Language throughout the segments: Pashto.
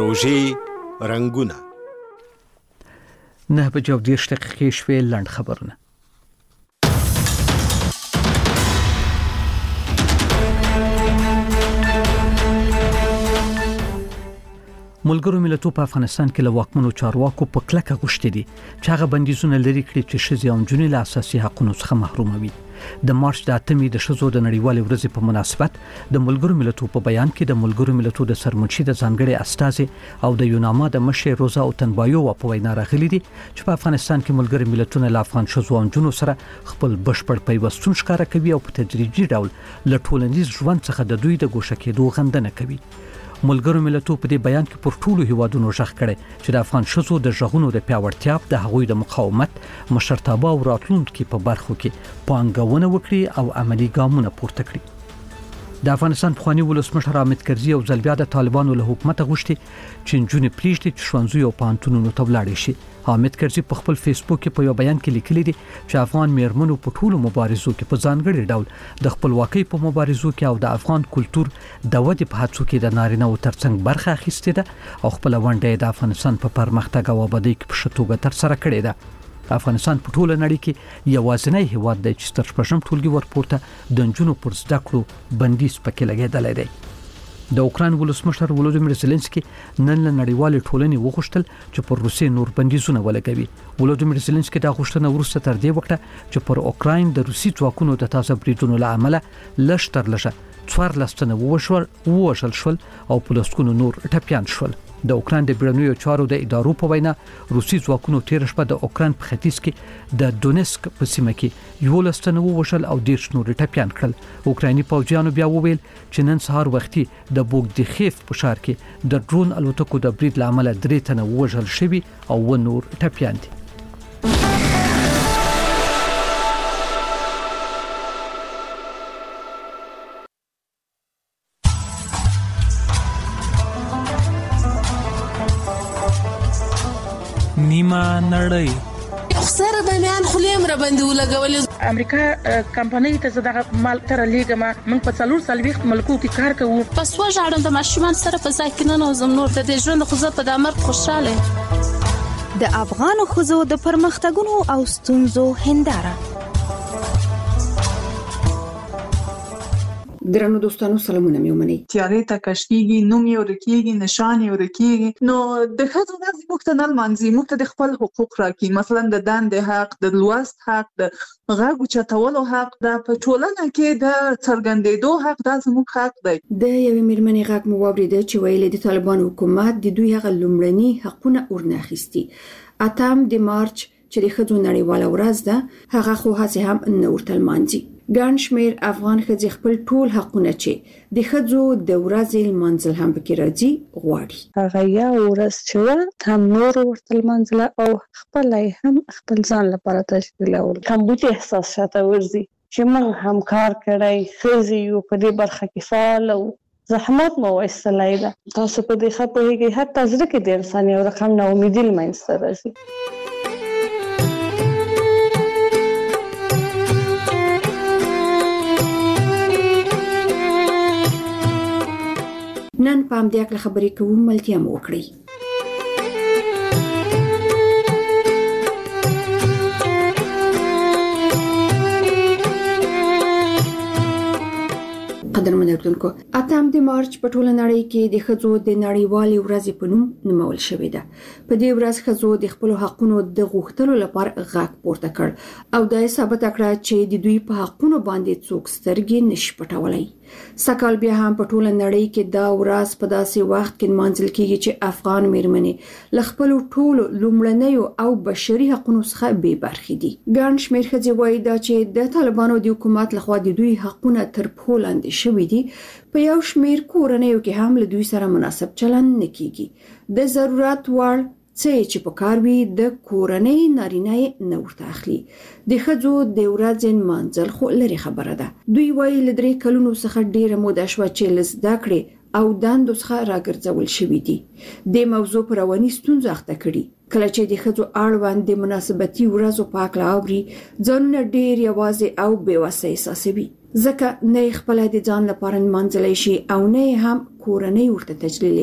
روژې رنگونه 9:30 شوي لنډ خبرونه. ملګرو ملتونو په افغانستان کې له واکمنو چارواکو په کلکه غوښتي دي چې هغه بندیزونه لري کړي چې ښځې او نجونې له اساسي حقوقو څخه محروموي. د مارچ د 8مې د ښځو د نړیوالې ورځې په مناسبت د ملګرو ملتونو په بیان کې د ملګرو ملتونو د سرمنشي د ځانګړي استازي او د یوناما د مشر روزا او تنبایو په وینا راغلي دي چې په افغانستان کې ملګرو ملتونو له افغان ښځو او نجونو سره خپل بشپړ پیوستون ښکاره کوي او په تدریجي ډول له ټولنیز ژوند څخه د دوی د ګوښه کېدو غندنه کوي. ملګرو ملتونو په دې بیان کې پر ټولو هیوادونو ژغ کړي چې د افغان ښځو د ژغونو د پیاوړتیا د هغوی د مقاومت مشرتابه او راتلونکو په برخو کې پانګونه وکړي او عملی ګامونه پورته کړي. د افغانستان پخوانی ولسمشر حامد کرزي او ځل بیا د طالبانو له حکومت غوښتي چې نجونې پریږدي چې ښوونځي او پوهنتونونو ته ولاړ شي. حامد کرزي په خپل فیسبوک کې په یو بیان کې لیکلي دي چې افغان میرمنو په ټولو مبارزو کې په ځانګړي ډول د خپلواکۍ په مبارزو کې او د افغان کلچر د ودې په هڅو کې د نارینه او ترڅنګ برخه اخیستې ده او خپل ونډه د افغانستان په پرمختګ او آبادی کې په شتوګه تر سره کړې ده. افغانستان په ټوله نړۍ کې یوازینی هیواد دی چې تر شپږم ټولګي ورپورته د نجونو پر زده کړو بندیز پکې لګیدلی دی. د اوکراین ولسمشر ولودیمیر زيلنسکي نن له نړیوالې ټولنې وغوښتل چې پر روسیې نور بندیزونه ولګوي. ولودیمیر زيلنسکي دا غوښتنه وروسته تر دې وخته چې پر اوکراین د روسي ځواکونو د تازه بریدونو له امله لږ تر لږه 14 تنه ووژل شول او په لسګونو نور ټپيان شول. د اوکراین د بیړنیو چارو د ادارو په وینا روسي ځواکونو تیر شپه د اوکراین په ختیځ کې د دونیسک په سیمه کې 11 تنه ووژل او 10 نور ټپيان کړل. اوکرایني پوځیانو بیا وویل چې نن سهار وختي د بوګدخیف په ښار کې د ډرون الوتکو د برید لامل 3 تنه ووژل شوي او و نور ټپيان دي. نیمه نړۍ سره د میان خلیم را باندې ولګول. امریکا کمپنۍ ته زداغه مال تر لیګه ما من په 440 ملکو کې کار کوو. پس وژاړم د ماشومان سره په ځای کې نه نوزم نور د ژوند خو زه په دامر خوشاله. د افغان خوځو د پرمختګونو او ستونزو هنداره. درنو دوستانو سلامونه مې ومني. تیارې ته کشکیږي، نوم یې ورکیږي، نشان یې ورکیږي. نو د ښځو د مختنل منځي مخته د خپل حقوق راکې، مثلا د دندې حق، د لوست حق، د غږ چتولو حق، د په ټولنه کې د څرګندېدو حق، دا زموږ حق دی. د یوې میرمنې غږ مو واورېده چې ویلي د طالبان حکومت د دوی هغه لومړني حقونه ورناخیستي. 8 د مارچ چې د ښځو نړیواله ورځ ده، هغه خو هڅه هم نه ورته لمانځي. ګڼ شمېر افغان ښځې خپل ټول حقونه چې د ښځو د ورځې لمانځل هم پکې راځي غواړي. هغه یو ورځ چې هم نور ورته لمانځله او خپل هم خپل ځان لپاره تشکیلول. کمبود احساس شاته ورځي چې موږ هم کار کړی، ښځې یو په دې برخه کې فعال او زحمت مو وایستلی ده. تاسو په دې ښه پوهېږئ، حتی زړه کې د انسان یو رقم ناامیدي له منځته راځي. نن په همدې اړه خبرې کوو، ملتیا مو وکړئ. قدرمن اردوونکو، 8 د مارچ په ټوله نړۍ کې د ښځو د نړیوالې ورځې په نوم نومول شوې ده. په دې ورځ ښځو د خپل حقونو د غوښتلو لپاره غږ پورته کړ او دا ثابت کړه چې د دوی په حقونو باندې څوک سترګې نشي پټولای. سکهال بیا هم په ټوله نړۍ کې دا ورځ په داسې وخت کې نمانځل کیږي چې افغان میرمنې له خپل ټولو لومړنیو او بشري حقونو څخه بې برخې دي. ګڼ شمېر ښځې وایي دا چې د طالبانو د حکومت لخوا د دوی حقونه تر پښو لاندې شوي دي. په یو شمېر کورنیو کې هم له دوی سره مناسب چلند نه کیږي. د ضرورت وړ څه چې په کار وي د کورنۍ نارینه نه ورته اخلي. د ښځو د ورځې منځل خو لري خبره ده. دوی وایي له 3 کلونو څخه ډیره موده شوه چې زده کړې او دندو څخه راګرځول شوي دي. د موضوع پر رواني ستونزه اخته کړي. کله چې د ښځو اړوند د مناسبتي ورځو په اړه اوري، ځانونه ډیر یوازې او بې وسه احساسوي. ځکه نه خپل د ځان لپاره منځلای شي او نه هم کورنۍ ورته تجلیلوي.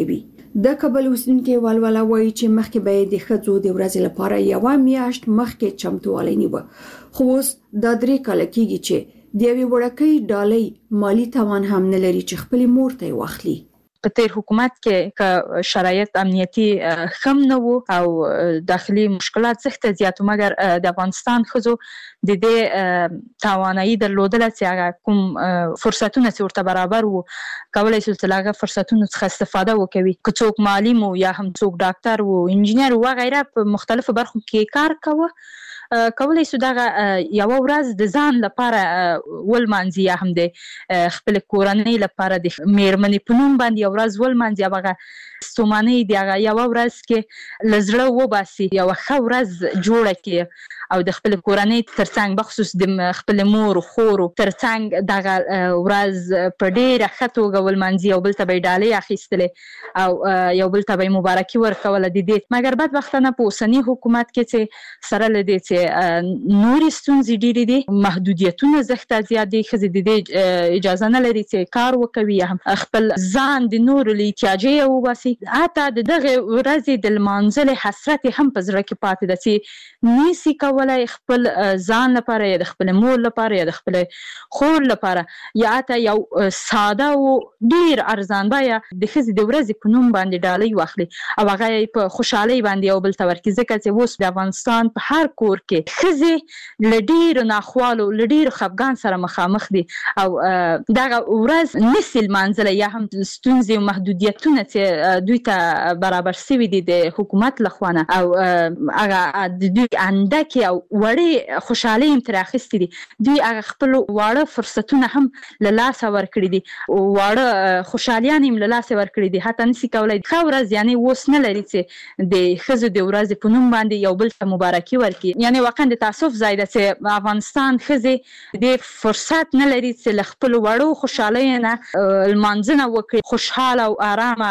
د کابل اوسیدونکو والوالا وایي چې مخکې به د ښځو د ورځې لپاره یو میاشت مخکې چمتووالی نیوه، خو اوس دا 3 کاله کېږي چې د یوې وړکۍ ډالۍ مالی توان هم نه لري چې خپلې مور ته یې واخلي. په تیر حکومت کې شرایط امنیتي خم نه وو او داخلي مشکلات سخت زیات، مګر د افغانستان ښځو د دې توانایي درلودله چې هغه کوم فرصتونه چې ورته برابر وو کولای شي چې هغه فرصتونو څخه استفاده وکړي. که څوک معلم وو یا هم څوک ډاکټر وو، انجینر وو، غیره په مختلفو برخو کې کار کوه، کولای شو دا یو ورځ د ځان لپاره ولمانځي یا هم د خپل کورنۍ لپاره د میرمنې په نوم باندې یو ورځ ولمانځي. هغه ستوماني دی هغه یو ورځ کې لزړه وباسي، یو ښه ورځ جوړه کړي او د خپل کورنۍ ترڅنګ بخصوص د خپل مور خور ترڅنګ دغه ورځ په ډیره ښه توګه ولمانځي، یو بل ته به ډالۍ اخیستلې او یو بل ته به مبارکي ورکوله د دې. مګر بدبختانه په اوسني حکومت کې چې سره له دې چې نورې ستونزې ډېرې دي، محدودیتونه زښته زیات دي، ښځې د دې اجازه نه لري چې کار وکوي یا هم خپل ځان د نورو له احتیاجه وباسي. حتی د دغه ورځې د لمانځلې حسرت هم په زړه کې پاتې ده چې نشي کولای خپل ځان لپاره یا د خپل مور لپاره یا د خپل خور لپاره یا حتی یو ساده او ډیر ارزان بیا د ښځې د ورځې په نوم باندې ډالۍ واخلي او هغه په خوشحالۍ باندې یو بل ته ورکړي، ځکه چې اوس د افغانستان په هر کور کې ښځې له ډیرو ناخوالو له ډیرو خفګان سره مخامخ دي او دغه ورځ نشي لمانځلی یا هم ستونزې او محدودیتونه چې دوی ته برابر شوي دي د حکومت لخوا نه او هغه د دوی اندکې او وړې خوشحالۍ هم ترې اخیستې دي، دوی هغه خپل واړه فرصتونه هم له لاسه ورکړي دي، واړه خوشحالیان هم له لاسه ورکړي دي. حتی نشي کولی ښه ورځ یعنې اوس نه لري چې د ښځو د ورځې په نوم باندې یو بل ته مبارکي ورکړي. یعنې واقعا د تاسف ځای ده چې افغانستان ښځې د فرصت نه لري چې له خپلو وړو خوشحالیو نه لمانځنه وکړي، خوشحاله او آرامه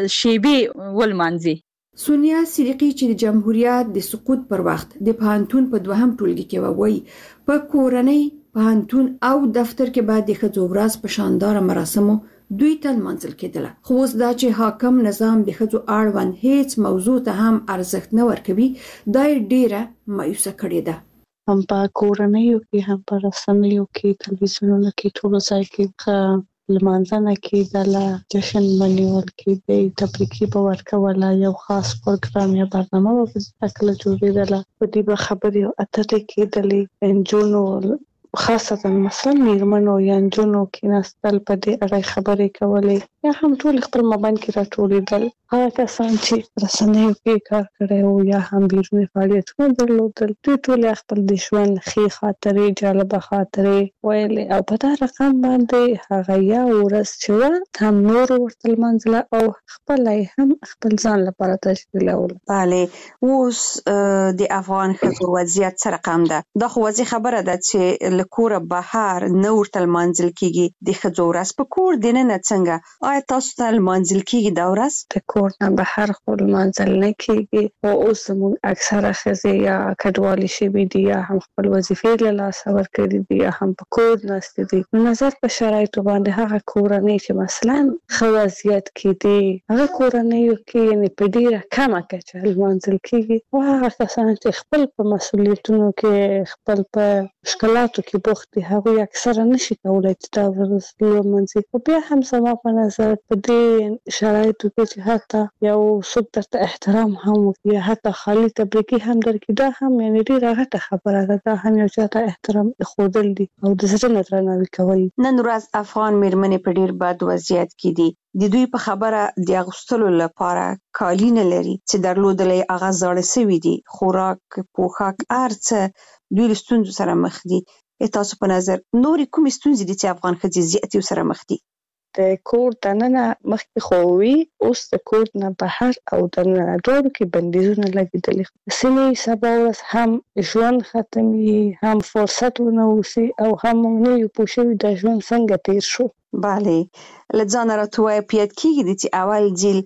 شیبې ولمانځي. سونیا صدیقی چې د جمهوریت د سقوط پر وخت د پوهنتون په 2م ټولګي کې وایي په کورنۍ، پوهنتون او دفتر کې باید د ښځو ورځ په شانداره مراسمو دوی ته لمانځل کېدله، خو اوس دا چې حاکم نظام د ښځو اړوند هیڅ موضوع ته هم ارزښت نه ورکوي دا یې ډیره مایوسه کړې ده. هم په کورنیو کې هم په رسنیو کې تلویزیونونو کې ټولو ځای کې لمانځنه کېدله، جشن منیول کېده، تبریکي به ورکوله، یو خاص پروګرام یا برنامه به کله جوړېدله، په دې به خبرې او اترې کېدلې. نجونو خاصتا مثلا میرمنو یا نجونو کېناستل په دې اړه خبرې کولې یا هم ټول خپل مابین کې راټولېدل. هغه کسان چې رسنیو کې کار کړی او یا هم بیروني فعالیتونه درلودل دوی ټول خپل د ژوند ښې خاطرې، جالبه خاطرې ویلې او په دا رقم باندې هغه یا ورځ چې وه هم نور ورته لمانځله او خپل هم خپل ځان لپاره تشکیلوله. بله، اوس د افغان ښځو وضعیت څه رقم ده؟ دا خو واضح خبره ده چې له کوره بهر نه ورته لمانځل کېږي د ښځو ورځ. په کور دننه څنګه؟ آیا تاسو ته لمانځل کېږي دا ورځ؟ د کور نه بهر خو لمانځل نه کېږي او اوس زموږ اکثره ښځې یا کډوالې شوي دي یا هم خپل وظیفې له لاسه ورکړي دي یا هم په کور ناستې دي. نظر په شرایطو باندې هغه کورنۍ چې مثلا ښه وضعیت کې دي هغه کورنیو کې یعنې په ډېره کمه کچه لمانځل کېږي او هغه کسان چې خپل په مسؤلیتونو کې خپل په مشکلاتو کې بوخت دي هغوی اکثره نشي کولی چې دا ورځ لمانځي. خو بیا هم زما په نظر په دې شرایطو کې چې حتی یو څوک درته احترام هم وکړي یا حتی خالي تبریکي هم درکړي دا هم یعنې ډېره غټه خبره ده، دا هم یو چا ته احترام ایښودل دي او د زړه نه درناوي کول. نن ورځ افغان میرمنې په ډېر بد وضعیت کې دي، د دوی په خبره د اغوستلو لپاره کالي نه لري چې درلودلی هغه زاړه سوي دي، خوراک، پوښاک، هر څه دوی له ستونزو سره مخ دي. تاسو په نظر نورې کومې ستونزې دي چې افغان ښځې زیاتې ورسره مخ دي؟ د کور دننه مخکې خو وي، اوس د کور نه بهر او دننه دواړو کې بندیزونه لګېدلي. ځینې سبا ورځ هم ژوند ختمي، هم فرصت ونه اوسي او هم موږ نه یو پوه شوي دا ژوند څنګه تیر شو. بله، له ځانه راته ووایه په یاد کېږي چې اول ځل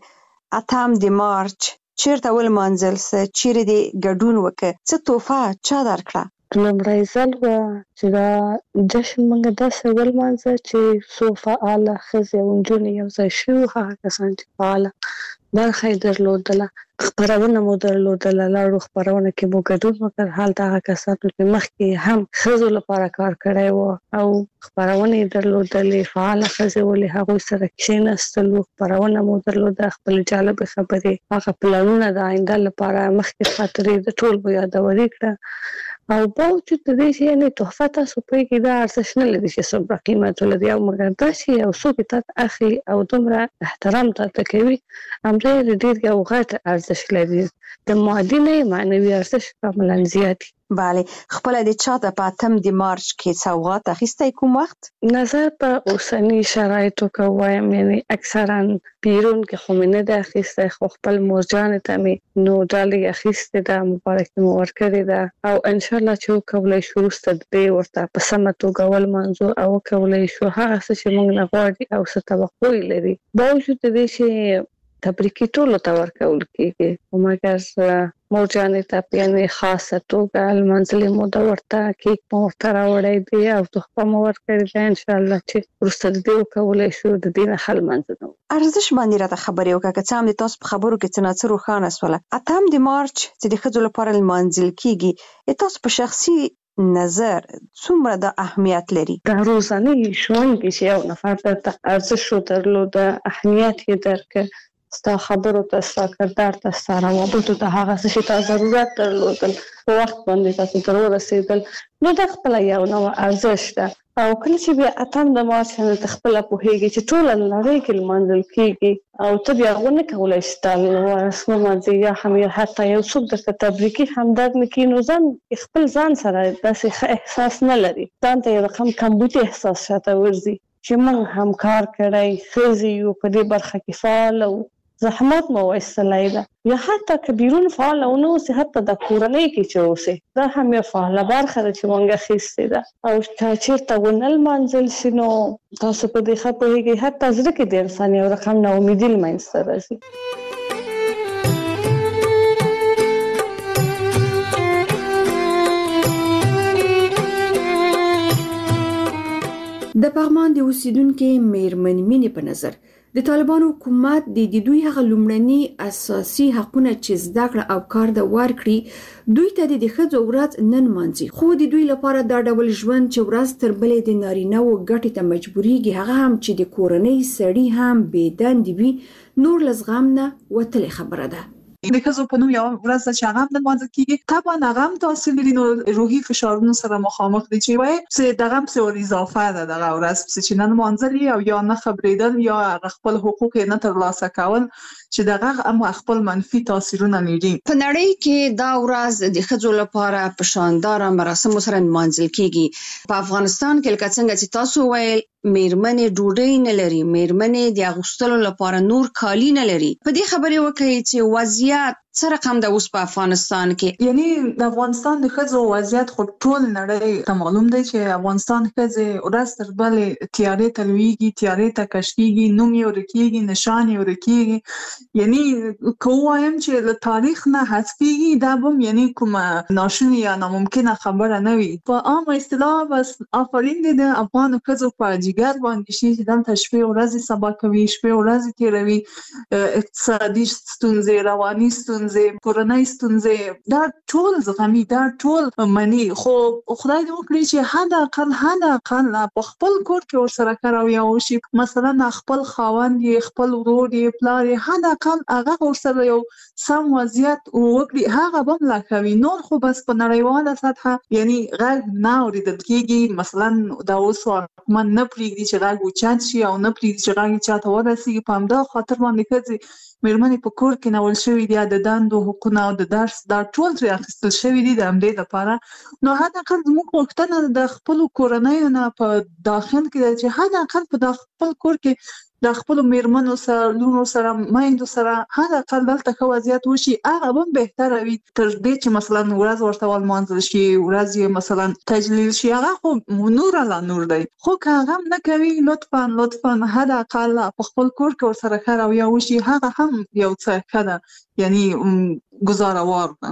8 د مارچ چېرته ولمانځل څه، چیرې دې ګډون وکړه، څه تحفه چا درکړه؟ لومړی ځل و چې دا جشن موږ داسې ولمانځه چې څو فعاله ښځې او نجونې یو ځای شوي وو، هغه کسان چې فعاله برخه یې درلودله، خپرونه مو درلودله، لاړو خپرونه کې مو ګډون وکړ. هلته هغه کسانو چې مخکې هم ښځو لپاره کار کړی و او خپرونه یې درلودلې، فعاله ښځې ولې هغوی سره کښېنستلو، خپرونه مو درلوده، خپل جالبې خبرې، هغه پلانونه د آینده لپاره مخکې خاطرې د ټول مو یادوري کړه. او باوجود د دې چې یعنې تحفه تاسو پوهېږئ دا ارزښت نه لري چې څومره قیمت ولري، او مګر دا چې یو څوک یې تاته اخلي او دومره احترام تاته کوي، همدا یې ډېر یو غټ ارزښت لري، د مادي نه معنوي ارزښت کاملا زیات دی. بله، خپله د چاته په 8 د مارچ کې سوغات اخیستی کوم وخت؟ نظر په اوسني شرایطو کې وایم یعنی اکثرا پیرون کې خو مې نه ده اخیستی، خو خپل مورجانې ته مې نو ډالۍ اخیستې ده، مبارکي مې ورکړې ده، او انشاءالله چې وکولی شو وروسته د دې ورته په سمه توګه ولمانځو او وکولی شو هغه څه چې موږ نه غواړي او څه توقع یې لري، باوجود د دې چې تبریکي ټولو ته ورکول کېږي، مګر مورجانې ته په یعنې خاصه توګه لمانځلې مو ده، ورته کیک مو ورته راوړی دی او تحفه مو ورکړې ده، انشاءالله چې وروسته د دې وکولی شو د دې نه ښه لمانځنه. ارزش باندې راته خبرې وکړه، که څه هم د تاسو په خبرو کې څه نه څه روښانه شوله. 8 د مارچ چې د ښځو لپاره لمانځل کېږي، تاسو په شخصي نظر څومره د اهمیت لري؟ د ورځني ژوند کې چې یو نفر درته ارزښت درلوده، اهمیت یې درکړه، ستا خبرو ته، ستا کردار ته، ستا روابطو ته، هغه څه چې تا ضرورت درلودل په وخت باندې تاسو ته ورسېدل، نو دا خپله یو نوع ارزښت ده. او کله چې بیا 8 د مارچ ته خپله پوهېږي چې ټوله نړۍ کې لمانځل کېږي او ته بیا ونه کولی شې تا رسم ومانځې، یا هم حتی یو څوک درته تبریکي همدرد نه کړي، نو ځان خپل ځان سره داسې ښه احساس نه لري، ځان ته یو رقم کمبودي احساس شاته ورځي چې موږ هم کار کړی، ښځې یو په دې برخه کې فعاله وو، زحمت مو وایستلی ده، یا حتی که بیرون فعاله ونه اوسې، حتی د کورنۍ کې چې اوسې، دا هم یو فعاله برخه ده چې موږ اخیستې ده. او که چېرته ونه لمانځل شي نو تاسو په دې ښه پوهېږئ، حتی زړه کې د انسان یو رقم ناامیدي له منځته راځي. د پغمان د اوسیدونکو میرمن مینې په نظر د طالبانو حکومت د دوی هغه لومړني اساسي حقونه چې زده کړه او کار د ورکړي دوی ته د ښځو ورځ نن مانځي، خو د دوی لپاره دا ډول ژوند چې ورځ تر بلې د نارینه و ګټې ته مجبورېږي، هغه هم چې د کورنۍ سړي هم بې دندې وي، نور له زغم نه وتلې خبره ده. د ښځو په نوم یو ورځ چې هغه هم لمانځل کېږي، طبعا هغه هم تاثیر لري، نو روحي فشارونو سره مخامخ دي چې وایي چې دغه هم څه اضافه ده دغه ورځ چې نه لمانځل او یا نه خبرېدل یا خپل حقوق یې نه ترلاسه کول، چې دغه هم خپل منفي تاثیرونه لري. په نړۍ کې دا ورځ د ښځو لپاره په شانداره مراسمو سره لمانځل کېږي. په افغانستان کې لکه څنګه چې تاسو ویل، میرمنې ډوډۍ نه لري، میرمنې د اغوستلو لپاره نور کالي نه لري. په دې خبرې وکړئ چې وضعیت څه رقم ده اوس په افغانستان کې؟ یعنی د افغانستان د ښځو وضعیت خو ټول نړۍ ته معلوم دی چې افغانستان ښځې ورځ تر بلې تیارې ته لویږي، تیارې ته کش کېږي، نوم یې ورکېږي، نشان یې ورکېږي. یعنی که ووایم چې له تاریخ نه حذف کېږي، دا به یعنی کومه ناشونې یا ناممکنه خبره نه وي. په عامه اصطلاح بس آفرین دی د افغانو ښځو په جګر باندې شي چې دلته شپې ورځې سبا کوي، شپې ورځې تېروي، اقتصادي ستونزې، رواني ستونزې، کورنۍ ستونزې، دا ټول زغمي، دا ټول مني. خو خدای دې وکړي چې حد اقل په خپل کور کې ورسره کار او یا وشي، مثلا خپل خاوند یې، خپل ورور یې، پلار یې، حد اقل هغه ورسره یو سم وضعیت وکړي، هغه به ملا کوي. نور خو بس په نړیواله سطحه یعنی غږ نه اورېدل کېږي. مثلا دا اوس واکمن نه پرېږدي چې غږ اوچت شي او نه پرېږدي چې غږ چاته ورسېږي. په همدا خاطر باندې ښځې میرمنې په کور کې نول شوي دي، د دندو حقونه او د درس دا ټول ترې اخیستل شوي دي د همدې لپاره. نو حد اقل زموږ غوښتنه د خپلو کورنیو نه په داخل کې ده چې حد اقل په خپل کور کې د خپلو میرمنو سره، لونو سره، میندو سره حد اقل دلته ښه وضعیت وشي، هغه به بهتره وي تر دې چې مثلا ورځ ورته ولمانځل شي، ورځ یې مثلا تجلیل شي. هغه خو نور لا نور دی، خو که هغه هم نه کوي، لطفا حد اقل په خپل کور کې ورسره ښه رویه وشي، هغه هم یو څه ښه ده، یعنی ګزاروار ده.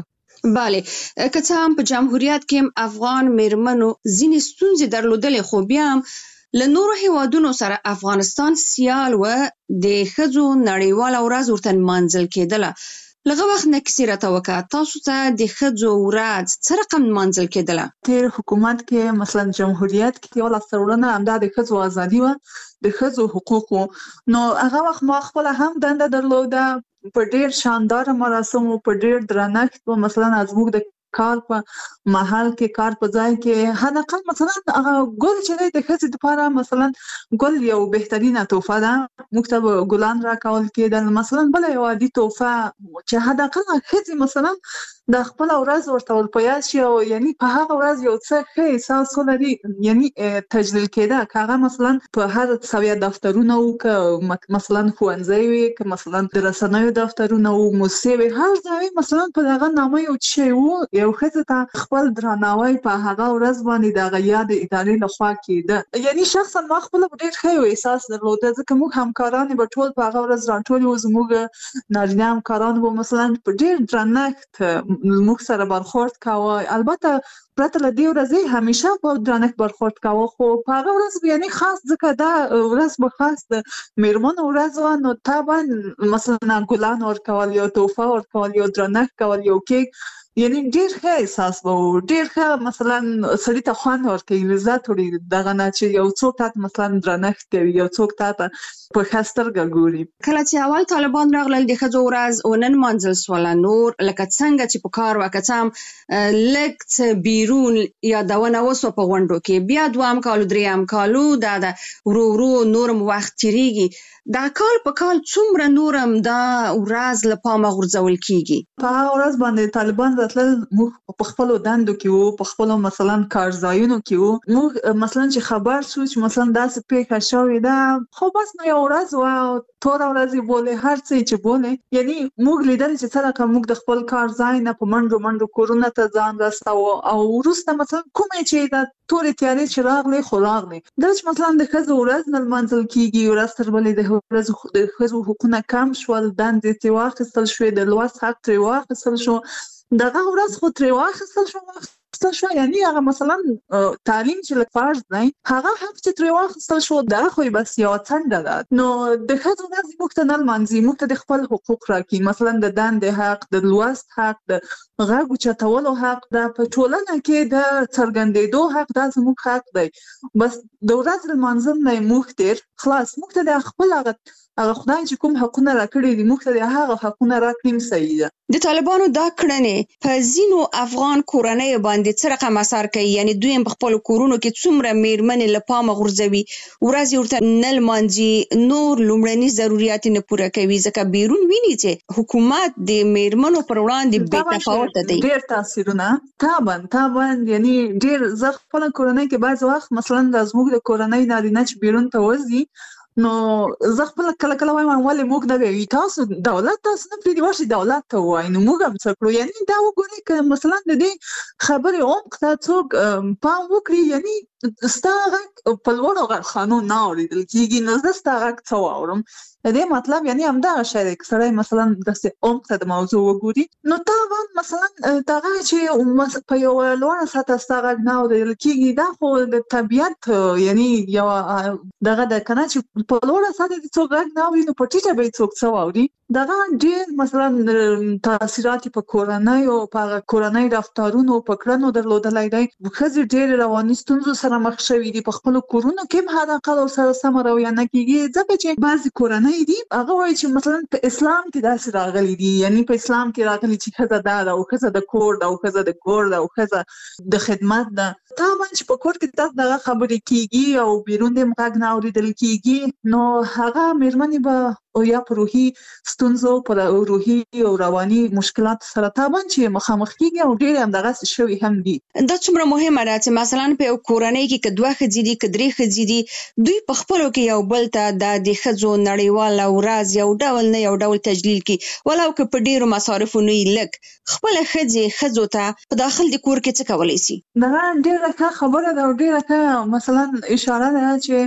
bale که څه هم په جمهوریت کې افغان میرمنو ځینې ستونزې درلودلې خو بیا هم له نورو هیوادونو سره افغانستان سیال و د ښځو نړیواله ورځ ورته نمانځل کېدله. لږ وخت نه کیسې راته وکړه، تاسو ته د ښځو ورځ څه رقم نمانځل کېدله؟ تیر حکومت کې مثلا جمهوریت کې یو لاسته راوړنه همدا د ښځو ازادي وه، د ښځو حقوق وو. نو هغه وخت ما خپله هم دنده درلوده په ډېر شانداره مراسمو، په ډېر درنښت و. مثلا زموږ د کار په محل کې، کار په ځای کې حداقل مثلا هغه ګل چې دی د ښځې دپاره مثلا ګل یو بهترینه تحفه ده، موږ ته به ګلان راکول کېدل. مثلا بله یو عادي تحفه چې حداقل ښځې مثلا د خپله ورځ ورته ور په یاد شي او یعنی په هغه ورځ یو څه ښه احساس ولري، یعنی تجلیل کېده. که هغه مثلا په هر سویه دفترونه وو، که مثلا ښوونځی وي، که مثلا د رسنیو دفترونه وو، موسسې وي، هر ځای مثلا په دغه نامه یو شی وو، یو ښځې ته خپل درناوی په هغه ورځ باندې د هغه یاد ادارې لخوا کېده. یعنی شخصا ما خپله ډېر ښه یو احساس درلوده، ځکه موږ همکارانې به ټول په هغه ورځ راټولې وو. زموږ نارینه همکاران به مثلا په ډېر درنښت موږ سره برخورد کاوه. البته پرته له دې ورځې همیشه په درنښت برخورد کاوه، خو په هغه ورځ یعنی خاص ځکه دا ورځ به خاص د میرمنو ورځ وه، نو طبعا مثلا ګلان ورکول، یو تحفه ورکول، یو درنښت کول، یو کیک، یعنی ډېر ښه احساس به و. ډېر ښه مثلا سړي ته خوند ورکوي، لذت وړي دغه نه چې یو څوک تا ته مثلا درنښت کوي، یو څوک تا ته په ښه سترګه ګوري. کله چې اول طالبان راغلل د ښځو ورځ ونه نمانځل سوله، نور لکه څنګه چې په کار وه، که څه هم لږ څه بیرون یادونه وسوه په غونډو کې، بیا دوهم کال درېیم کالو دا ده ورو ورو نورم وخت تېرېږي. دا کال په کال څومره نورم دا ورځ له پامه غورځول کېږي؟ په هغه ورځ باندې طالبان راتلل، موږ په خپلو دندو کې وو، په خپلو مثلا کارځایونو کې وو. موږ مثلا چې خبر شو چې مثلا داسې پیښه شوې ده، خو بس نو یو ورځ وه، توره ورځ یې بولې، هر څه یې چې بولې، یعنی موږ لیدل چې څه رقم موږ د خپل کار ځای نه په منډو کورونو ته ځان رساوه. او وروسته مثلا کومې چې د تورې تیارې چې راغلې خو راغلې، دا چې مثلا د ښځو ورځ نه لمانځل کېږي، ورځ تر بلې د ښځو حقونه کم شول، دندې ترې واخیستل شوې، د لوست حق ترې واخیستل شو، دغه ورځ خو ترې واخیستل شو، یعنی هغه مثلا تعلیم چې لږ فرض دی، هغه حق چې ترې واخیستل شو، دغه خو بس یوه څنډه ده. نو د ښځو ورځ موږ ته نه لمانځي، موږ ته د خپل حقوق راکړي، مثلا د دندې حق، د لوست حق، د غږ اوچتولو حق، دا په ټولنه کې د څرګندېدو حق، دا زموږ حق دی. بس د ورځ لمانځل نه موږ تېر خلاص، موږ ته د خپل هغه خدای چې کوم حقونه راکړي دي، موږ ته د هغه حقونه راکړي صحیح ده. د طالبانو دا کړنې په ځینو افغان کورنیو باندې څه رقم اثر کوي؟ یعنی دوی په خپلو کورونو کې څومره میرمنې له پامه غورځوي، ورځ یې ورته نه لمانځي، نور لومړني ضروريات نه پوره کوي، ځکه بیرون ویني چې حکومت د میرمنو پر وړاندې بې تفاوته دی. ډېر تاثیرونه طبعا یعنی ډېر. زه خپله کورنۍ کې بعض وخت مثلا د زموږ د کورنۍ نارینه چې بیرون ته وځي، نو زه خپله کله کله وایم ولې موږ نه وایو تاسو دولت تاسو نه پرېږدي ورشئ دولت ته ووایي، نو موږ هم څه کړو. یعنی دا وګورئ که مثلا د دې خبرې عمق ته څوک پام وکړي، یعنی ستا غږ په لوړو غرخانو نه اورېدل کېږي، نو زه ستا غږ څه واورم؟ د دې مطلب یعنی همدغه شی دی. که سړی مثلا داسې عمق ته د موضوع وګوري، نو طبعا مثلا دغه چې په یوه لوړه سطحه ستا غږ نه اورېدل کېږي، دا خو د طبیعت یعنی یوه دغه ده که نه چې په لوړه سطحه دې څوک غږ نه اوري، نو په ټیټه به یې څوک څه واوري. دغه ډېر مثلا تاثیرات په کورنیو، په هغه کورنۍ رفتارونو، په کړنو درلودلی دی. ښځې ډېرې رواني ستونزو سره مخ شوي دي، په خپلو کورونو کې هم حداقل ورسره سمه رویه نه کېږي، ځکه چې بعضې کورنۍ دي هغه وایي چې مثلا په اسلام کې داسې راغلي دي، یعنی په اسلام کې راغلي چې ښځه دا ده او ښځه د کور ده او ښځه د کور ده او ښځه د خدمت ده. طبعا چې په کور کې داسې دغه خبرې کېږي او بیرون دې هم غږ نه اورېدل کېږي، نو هغه مېرمنې به یا په روحي ستونزو، په روحي او رواني مشکلاتو سره طبعا چې مخامخ کېږي او ډېرې همدغسې شوي هم دي. دا څومره مهمه ده چې مثلا په یو کورنۍ کې که 2 ښځې دي، که 3 ښځې دي، دوی په خپلو کې یو بل ته د ښځو نړیواله ورځ یو ډول نه یو ډول تجلیل کړي، ولو که په ډېرو مصارفو نه وي، لږ خپله ښځو ته په داخل د کور کې څه کولی شي؟ دغه ډېره ښه خبره ده او ډېره ښه مثلا اشاره ده چې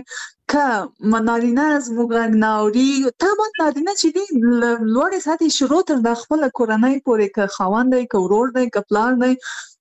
که نارینه زموږ غږ نه اوري، طبعا نارینه چې دي لوړې سطحې شروع تر د خپله کورنۍ پورې، که خاوند دی، که ورور دی، که پلار دی،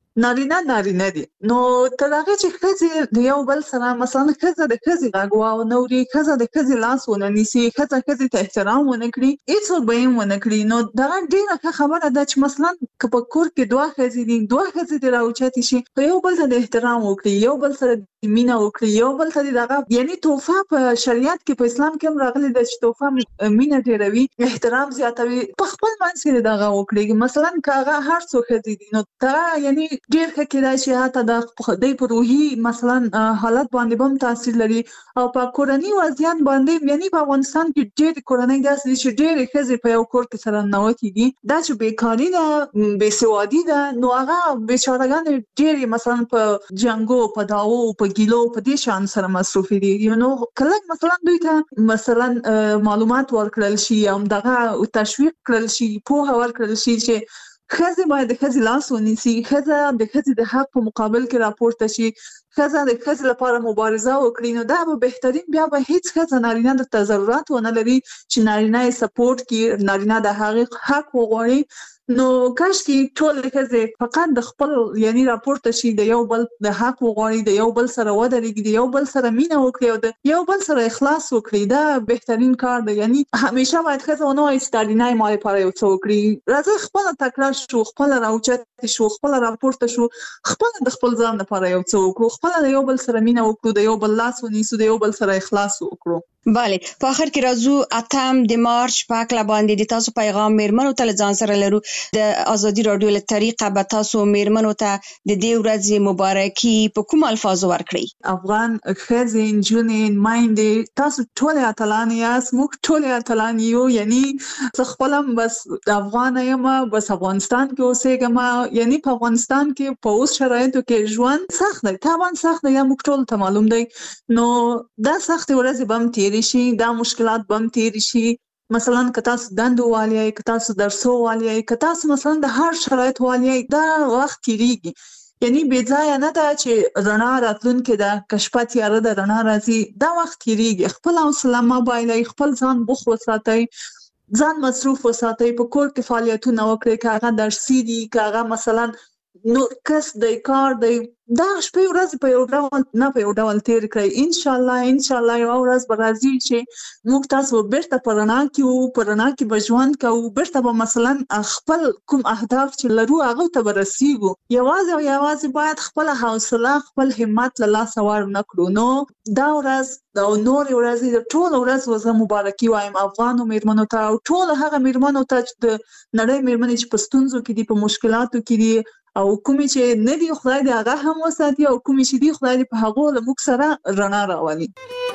نارینه دي. نو تر هغه چې ښځې د یو بل سره مثلا ښځه د ښځې غږ ونه اوري، ښځه د ښځې لاس ونه نیسي، ښځې ته احترام ونه کړي، هېڅوک به یې ونه کړي. نو دغه ډېره ښه خبره ده چې مثلا که په کور کې دوه ښځې دي، دوه ښځې دې راوچتې شي، په یو بل ته د احترام وکړي، یو بل سره مینه وکړي، یو بل ته دغه یعنی تحفه په شریعت کې په اسلام کې هم راغلي ده چې تحفه مینه ډېروي، احترام زیاتوي. په خپل منځ کې دغه وکړي. مثلا که هغه هر څو ښځې دي، نو ته یعنی ډېر ښه کېدای شي حتی د دوی په روحي مثلا حالت باندې به هم تاثیر لري، او په کورني وضعیت باندې. یعنی په افغانستان کې ډېرې کورنۍ داسې دي چې ډېرې ښځې په یو کور کې سره ننوتې دي. دا چې بیکاري ده، بېسوادي ده، نو هغه بیچارهګانې ډېرې مثلا په جنګو، په دعوو، په ګیلو، په دې شیانو سره مصروفې دي. نو کله مثلا دوی ته مثلا معلومات ورکړل شي، همدغه تشویق کړل شي، پوهه ورکړل شي چې ښځې باید د ښځې لاس ونیسي، ښځه د ښځې د حق په مقابل کې راپورته شي، ښځه د ښځې لپاره مبارزه وکړي. نو دا به بهترین، بیا به هیڅ ښځه نارینه ته ضرورت ونه لري چې نارینه یې سپورټ کړي، نارینه د هغې حق وغواړي. نو کاشکي ټول ښځې فقط د خپل یعنی راپورته شي، د یو بل د حق وغواړي، د یو بل سره ودرېږي، د یو بل سره مینه وکړي، او د یو بل سره اخلاص وکړي. دا بهترین کار دی. یعنی همیشه باید ښځه ونه وایي چې نارینه یې ما لپاره یو څه وکړي. راځه خپله تکړه شو، خپله راوچتې شو، خپله راپورته شو، خپله د خپل ځان لپاره یو څه وکړو، خپله د یو بل سره مینه وکړو، د یو بل لاس ونیسو، د یو بل سره اخلاص وکړو. بله، په آخر کې راځو 8 د مارچ په هکله باندې د تاسو پیغام میرمنو ته له ځان سره لرو. د ازادي راډیو له طریقه به تاسو میرمنو ته د دې ورځې مبارکي په کوم الفاظو ورکړئ؟ افغان ښځې، نجونې، میندې، تاسو ټولې اتلانې یاست، موږ ټولې اتلانې یو. یعنی زه خپله هم بس افغانه یم، بس افغانستان کې اوسېږم. یعنی په افغانستان کې په اوس شرایطو کې ژوند سخت دی، طبعا سخت دی، یا موږ ټول ته معلوم دی. نو دا سختې ورځې به هم تېرې شي، دا مشکلات به هم تېرې شي. مثلا که تاسو دندو والی یې، که تاسو درسو والی یې، که تاسو مثلا د هر شرایط والی یې، دا وخت تېرېږي. یعنی بې ځایه نه ده چې رڼا راتلونکې ده، که شپه تیاره ده رڼا راځي، دا وخت تېرېږي. خپل حوصله مه بایلئ، خپل ځان بوخت وساتئ، ځان مصروف وساتئ، په کور کې فعالیتونه وکړئ، که هغه درسي دي، که هغه مثلا نور کس دی، کار دی. دا شپې ورځې په یو ډول نه په یو ډول تېر کړئ. انشاءالله یوه ورځ به راځي چې موږ تاسو بیرته په رڼا کې وو، په رڼا کې به ژوند کوو، بیرته به مثلا خپل کوم اهداف چې لرو هغو ته به رسیږو. یوازې او یوازې باید خپله حوصله، خپل همت له لاسه ورنه کړو. نو دا ورځ او نورې ورځې د ټوله ورځ زه مبارکي وایم افغانو میرمنو ته، او ټول هغه میرمنو ته چې د نړۍ میرمنې چې په ستونزو کې دي، په مشکلاتو کې دي، او کومې چې نه دي خدای دې هغه هم وساتي، او کومې چې دي خدای دې په هغو له موږ سره رڼا راولي.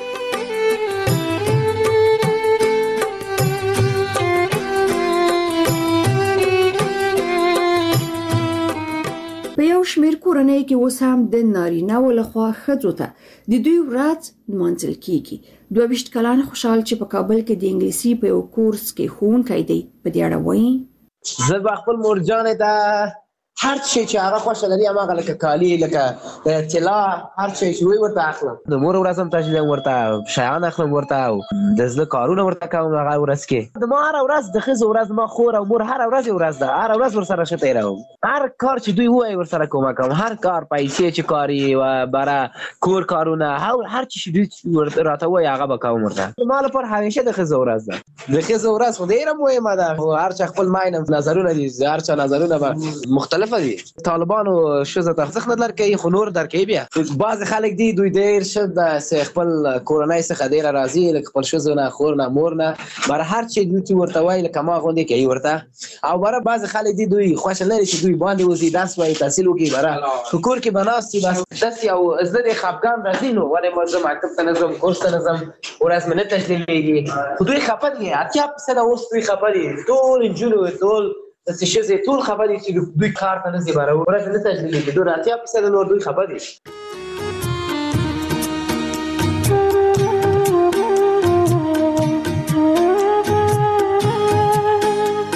په یو شمېر کورنۍ کې اوس هم د نارینه‌و لخوا ښځو ته د دوی ورځ نمانځل کیږي. 22 کلن خوشحال چې په کابل کې د انګلیسي په یو کورس کې ښوونکی دی، په دې اړه وایي: زه به خپل مورجانې ته هر شي چې هغه خوښه لري، هماغه لکه کالي، لکه طلا، هر شی چې وي ورته اخلم. د مور ورځ هم تشویق ورته شیان اخلم ورته، او د زړه کارونه ورته کوم هغه ورځ کې. د ما هره ورځ د ښځو ورځ، ما خور او مور هره ورځ ورځ ده، هره ورځ ورسره ښه تېروم. هر کار چې دوی ووایي ورسره کومک کوم، هر کار، پیسې چې کاري و بره کور کارونه، هر څه چې دوی راته وایي هغه به کوم ورته. ما لپاره همیشه د ښځو ورځ ده. د ښځو ورځ خو ډېره مهمه ده. هر چا خپل ماینه نظرونه دي، هر چا نظرونه به مختلف دي. طالبانو ښځو ته ارزښت نه درکوي، خو نور درکوي. بیا بعضې خلک دي دوی ډېر ښه خپل کورنۍ څخه ډېره راضي، لکه خپل ښځو نه، خور نه، مور نه، بره هر چې دوی چې ورته وایي لکه ما غوندې کوي ورته. او بره بعضې خلک دي دوی خوښه لري چې دوی باندې وځي، درس وایي، تحصیل وکړي، بره په کور کې به ناست وي، بس داسې یو زړه یې خفګان راځي. نو ولې زه مکتب ته نه ځم، کورس ته نه ځم، ورځ مې نه تشلیمېږي. خو دوی خفه دي، 80% اوس دوی خفه دي، ټول نجونې، ټول داسې ښځې ټول خفه دي چې دوی کار ته نه ځي، بره ورځ نه تشلیمېږي. دوی 80% نور دوی خفه دي.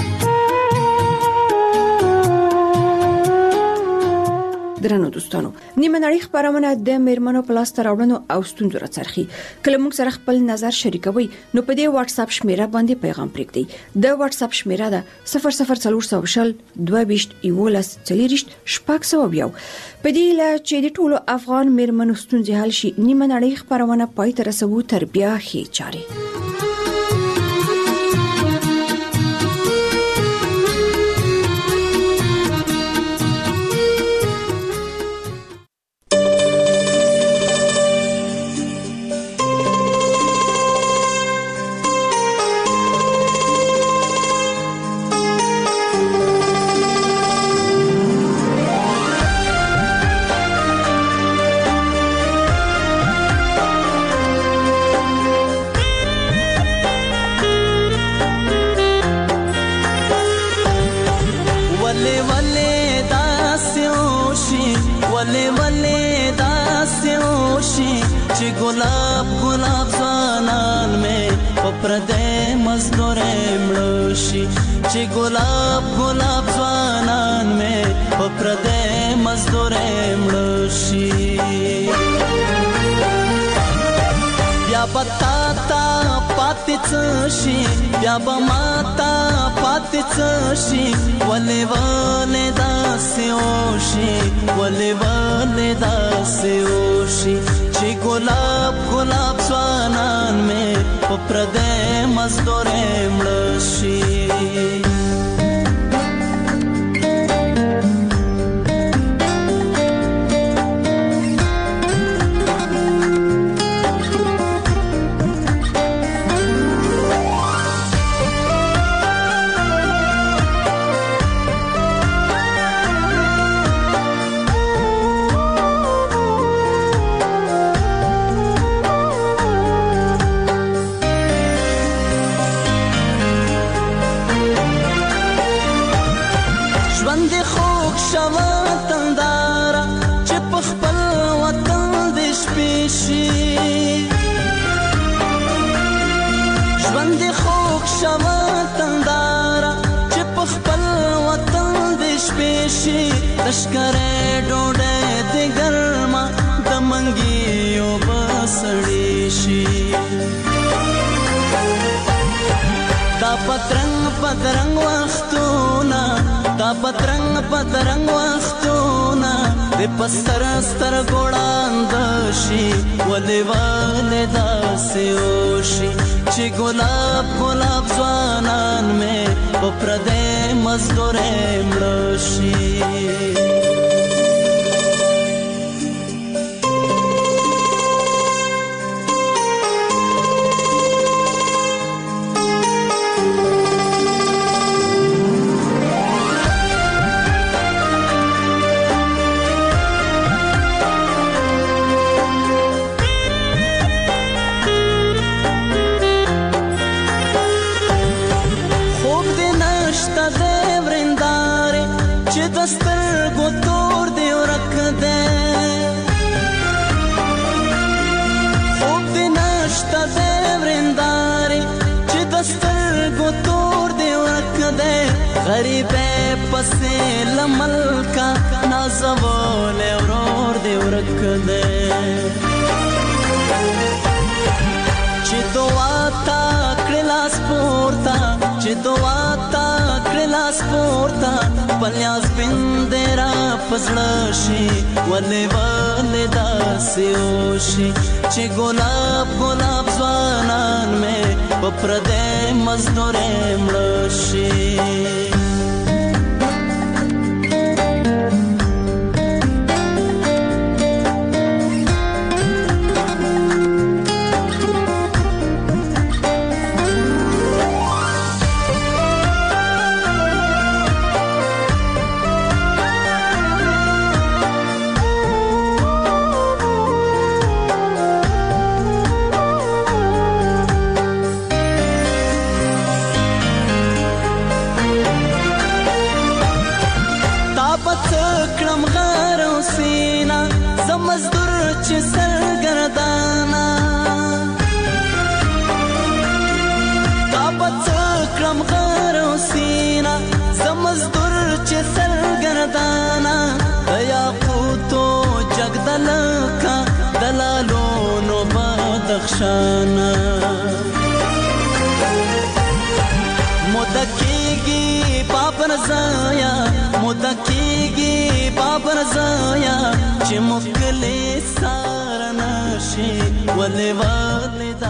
درنو دوستانو، نیمه نړۍ خبرونه د میرمنو پلاس تراوړنو او ستونزو راڅرخي کله موږ سره خپل نظر شریکوي نو په دې واتس اپ شمیره باندې پیغام پرېږدئ د واتس اپ شمیره ده 00400 22 11 40 شپږ په دې لا چې د ټولو افغان میرمنو ستونزې حل شي نیمه نړۍ خبرونه پای ته رسوي تر بیا هي چاري गुलाब गुलाब ज़वानान में पप्रदे मज़दूरे मड़ोशी ची गुलाब गुलाब ज़वानान में पप्रदे मज़दूरे मड़ोशी या बताता पातिचशी या बमाता पातिचशी वले वले दास्योशी वले वले दास्योशी ची गुलाब गुलाब ज़वानान में पप्रदे मज़दूरे मड़ोशी लश्करे डोडे दे गर्मा दमंगियो बसड़ीशी दा पतरंग वख्तूना दा पतरंग वख्तूना दे पस्तर गोड़ांदशी वले वले दास्योशी ची गुलाब गुलाब ज़वानान में पप्रदे मज़दूरे मड़ोशी गरीबे पसे लमल का नाज़वोले और दे रख दे चितवाता क्रिलास पोर्ता पल्यास बिंदेरा पसड़शी वले वले दास्योशी ची गुलाब गुलाब ज़वानान में पप्रदे मज़दूरे मड़ोशी رخشانا مدکیگی بابر زایا مدکیگی بابر زایا چې مکلی سارنشي ولې